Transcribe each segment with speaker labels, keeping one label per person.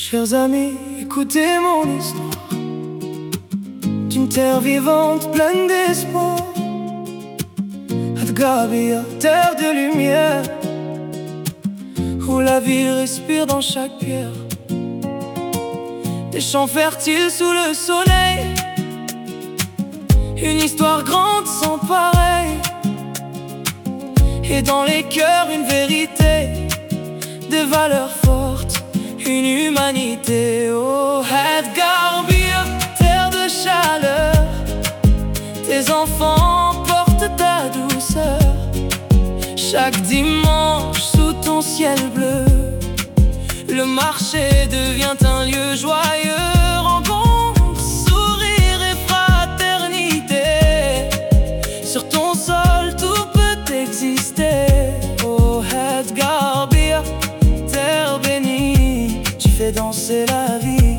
Speaker 1: Chers amis, écoutez mon histoire d'une terre vivante pleine d'espoir. Adgabia, terre de lumière, où la vie respire dans chaque pierre. Des champs fertiles sous le soleil, une histoire grande sans pareil. Et dans les cœurs une vérité, des valeurs fortes, une humanité. Oh, Adgabia, terre de chaleur, tes enfants portent ta douceur. Chaque dimanche sous ton ciel bleu, le marché devient un lieu joyeux. Rencontre, sourire et fraternité, sur ton sol tout peut exister. Oh, Adgabia, terre bénie, tu fais danser la vie.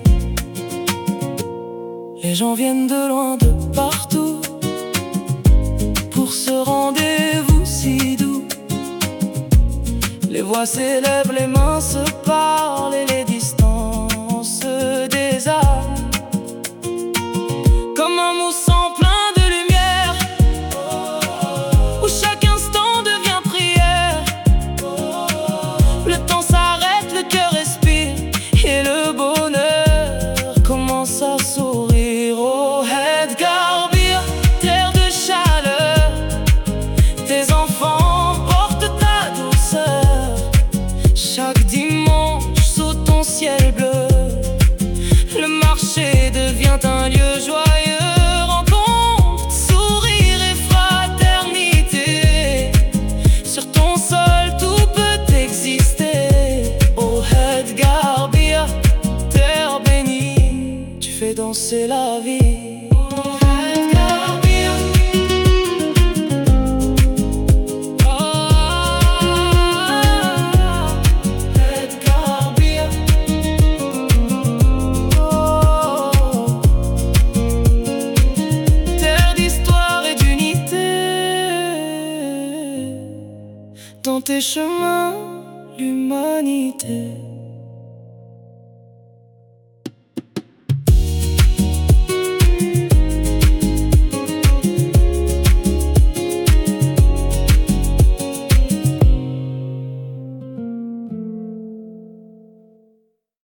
Speaker 1: Les gens viennent de loin, de partout, pour ce rendez-vous si doux. Les voix s'élèvent, les mains se parlent, et les distances se désarment. Comme un mousson plein de lumière, où chaque instant devient prière. Le temps s'arrête, le cœur respire, et le bonheur commence à sourire. Oh, Adgabia, terre de chaleur, tes enfants portent ta douceur. Chaque dimanche sous ton ciel bleu, le marché devient un lieu joyeux. Rencontre, sourire et fraternité, sur ton sol tout peut exister. Oh, Adgabia, terre bénie, tu fais danser la vie. Oh, Adgabia. Dans tes chemins, l'humanité.